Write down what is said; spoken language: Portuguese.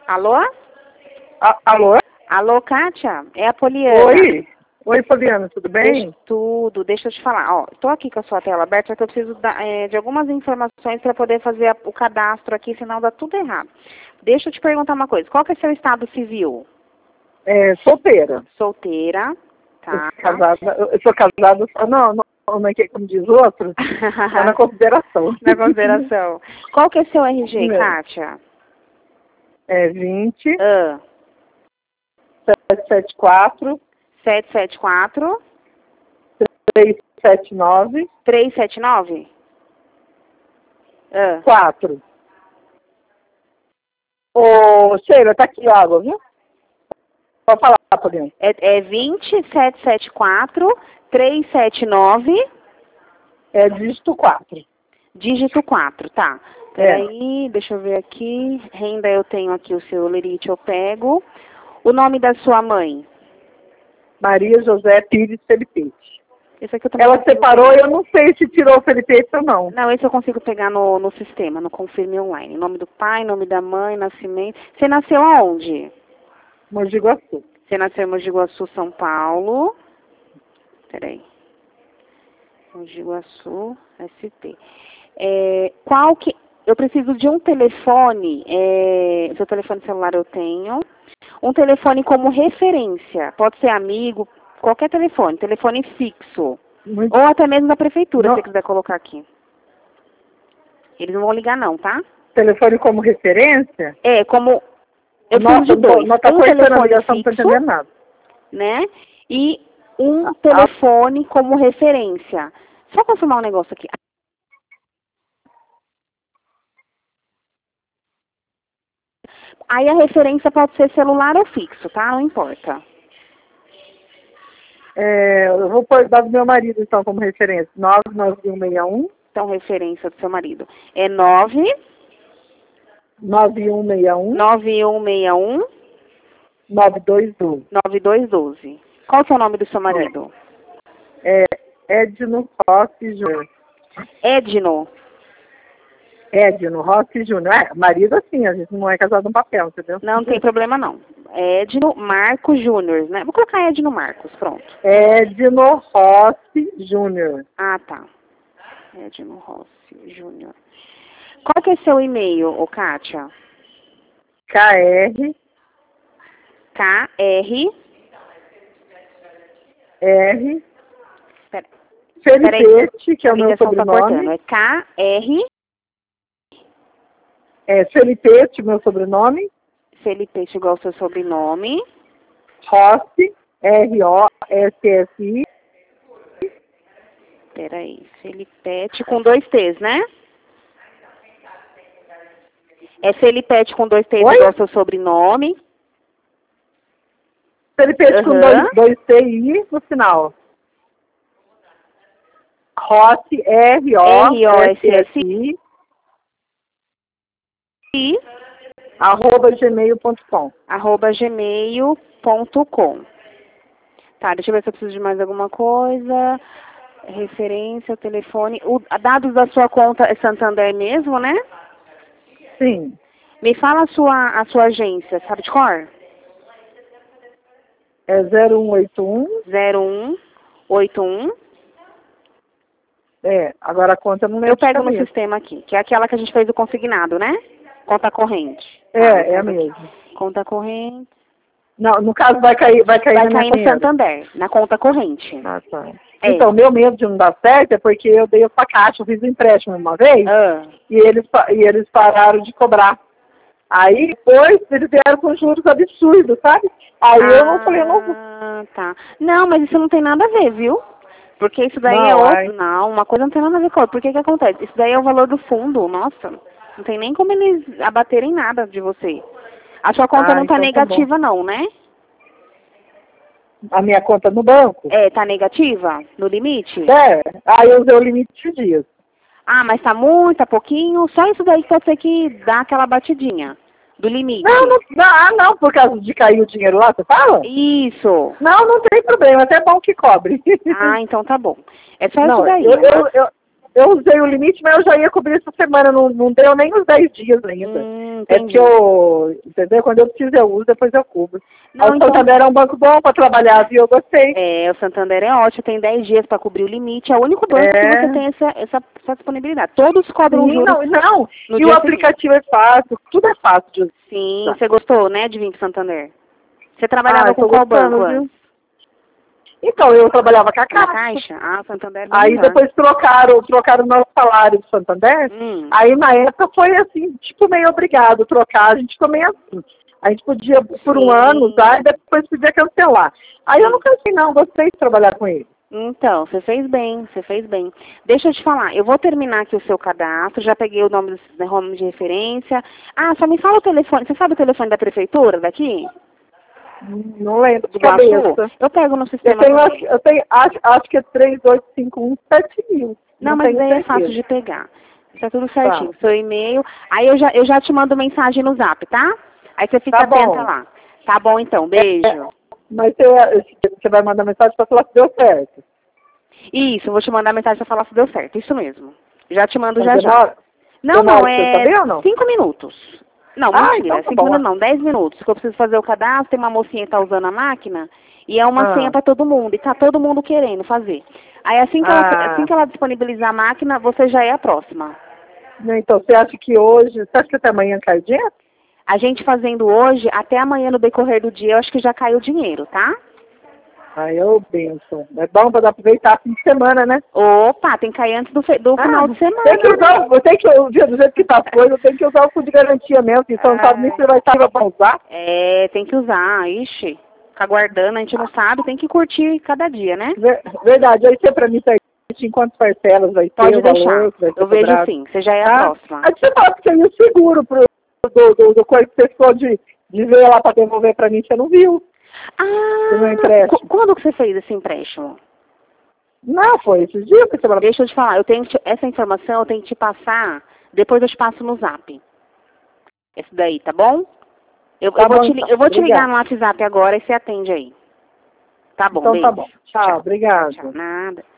Alô? Alô? Alô, Kátia? É a Poliana. Oi. Oi, Poliana, tudo bem? Tudo. Deixa eu te falar. Ó, tô aqui com a sua tela aberta, só que eu preciso de algumas informações para poder fazer o cadastro aqui, senão dá tudo errado. Deixa eu te perguntar uma coisa. Qual que é seu estado civil? Solteira. Solteira. Tá. Eu sou casada, não é que como diz o outro, tá na consideração. Na consideração. Qual que é seu RG, Kátia? 20 774 774 379 379? 4. Ô, Sheila, tá aqui a água, viu? Pode falar, Poliana. É 20 774 379 dígito 4. Dígito 4, tá. Peraí, deixa eu ver aqui. Renda eu tenho aqui, o seu lerite eu pego. O nome da sua mãe? Maria José Pires Felipete. Esse aqui eu também Ela separou e eu não sei se tirou o Felipete ou não. Não, esse eu consigo pegar no sistema, no Confirme Online. Nome do pai, nome da mãe, nascimento. Você nasceu aonde? Mogi Guaçu. Você nasceu em Mogi Guaçu, São Paulo. Peraí. Mogi Guaçu, SP. Eu preciso de um telefone, seu telefone celular eu tenho. Um telefone como referência. Pode ser amigo, qualquer telefone fixo. Ou até mesmo da prefeitura, se você quiser colocar aqui. Eles não vão ligar não, tá? Telefone como referência? Como... Eu preciso de dois. Não tá telefone ligação, fixo, não tô entendendo nada. Né? E um telefone como referência. Só confirmar um negócio aqui. Aí a referência pode ser celular ou fixo, tá? Não importa. Eu vou dar do meu marido, então, como referência. 99161. Então, referência do seu marido. É 9161 9212. Qual que é o nome do seu marido? Edno Rossi Júnior. Edno Rossi Júnior. Marido assim, a gente não é casado no papel, entendeu? Não tem problema não. Edno Marcos Júnior, né? Vou colocar Edno Marcos, pronto. Edno Rossi Júnior. Ah, tá. Edno Rossi Júnior. Qual que é seu e-mail, ô Kátia? KR Felipete, que é o meu sobrenome. É KR. Felipete, meu sobrenome. Felipete igual ao seu sobrenome. Rossi, ROSSI. Peraí, Felipete com 2 T's, né? É Felipete com 2 T's igual ao seu sobrenome. Felipete com 2 TI no final. Rossi, ROSSI. @gmail.com. @gmail.com. Tá, deixa eu ver se eu preciso de mais alguma coisa. Referência, telefone. Dados da sua conta é Santander mesmo, né? Sim. Me fala a sua agência, sabe de cor? 0181. 0181. Agora a conta não é. Eu pego no sistema aqui, que é aquela que a gente fez o consignado, né? Conta corrente. É a mesma. Conta corrente. Não, no caso vai cair no Santander, na conta corrente. Ah, tá. Então, meu medo de não dar certo é porque eu dei pra Caixa, eu fiz um empréstimo uma vez e eles pararam de cobrar. Aí depois eles vieram com juros absurdos, sabe? Aí eu não falei, tá. Não, mas isso não tem nada a ver, viu? Porque isso daí é outro. Não, uma coisa não tem nada a ver com outra. Por que acontece? Isso daí é o valor do fundo, nossa. Não tem nem como eles abaterem nada de você. A sua conta não tá negativa não, né? A minha conta no banco? Tá negativa? No limite? Aí eu usei o limite de dias. Ah, mas tá muito, tá pouquinho? Só isso daí pode ser que dá aquela batidinha do limite. Não, por causa de cair o dinheiro lá, você fala? Isso. Não tem problema, até bom que cobre. Ah, então tá bom. É só isso daí. eu usei o limite, mas eu já ia cobrir essa semana, não deu nem os 10 dias ainda. É que entendeu? Quando eu preciso eu uso, depois eu cubro. Não, o Santander é um banco bom para trabalhar, viu? Eu gostei. O Santander é ótimo, tem 10 dias para cobrir o limite, é o único banco que você tem essa disponibilidade. Todos cobram juros. Não. E o aplicativo é fácil, tudo é fácil de usar. Sim, você gostou, né, de vir pro Santander? Você trabalhava com qual banco antes? Então, eu trabalhava com a Caixa. Caixa? Ah, o Santander é aí melhor. Depois trocaram o nosso salário do Santander. Aí na época foi assim, tipo, meio obrigado a trocar. A gente ficou meio assim. A gente podia por um ano usar e depois podia cancelar. Aí eu não cansei não, gostei de trabalhar com ele. Então, você fez bem. Deixa eu te falar, eu vou terminar aqui o seu cadastro, já peguei o nome de referência. Ah, só me fala o telefone, você sabe o telefone da prefeitura daqui? Não lembro de cabeça. Eu pego no sistema. Eu tenho, acho que é 38517000. Não, mas daí é fácil de pegar. Está tudo certinho. Seu e-mail. Aí eu já te mando mensagem no Zap, tá? Aí você fica atenta lá. Tá bom, então. Beijo. Mas você vai mandar mensagem para falar se deu certo. Isso, eu vou te mandar mensagem para falar se deu certo. Isso mesmo. Já te mando já. Não, é 5 minutos. Não, mentira, 5 minutos não, 10 minutos. Que eu preciso fazer o cadastro, tem uma mocinha que tá usando a máquina e é uma senha para todo mundo. E tá todo mundo querendo fazer. Aí assim que ela disponibilizar a máquina, você já é a próxima. Então, você acha que até amanhã cai dinheiro? A gente fazendo hoje, até amanhã no decorrer do dia, eu acho que já caiu o dinheiro, tá? Eu benção. É bom para aproveitar a fim de semana, né? Opa, tem que cair antes do final de semana. Tem que usar, do jeito que tá as coisas, tem que usar o fundo de garantia mesmo, que você não sabe nem se você vai estar para usar. Tem que usar, ixi. Ficar guardando, a gente não sabe, tem que curtir cada dia, né? Verdade, aí você para mim certinho quantas parcelas vai ter. Pode deixar, eu vejo sim, você já é a próxima. Aí você fala que tem o seguro do coisa que você ficou de ver lá para devolver para mim, você não viu. Quando que você fez esse empréstimo? Não, foi esses dias que você... Deixa eu te falar, essa informação eu tenho que te passar, depois eu te passo no Zap. Esse daí, tá bom? Eu vou te ligar no WhatsApp agora e você atende aí. Tá bom, então beijo. Tá bom. Tchau, obrigada. Tchau, nada.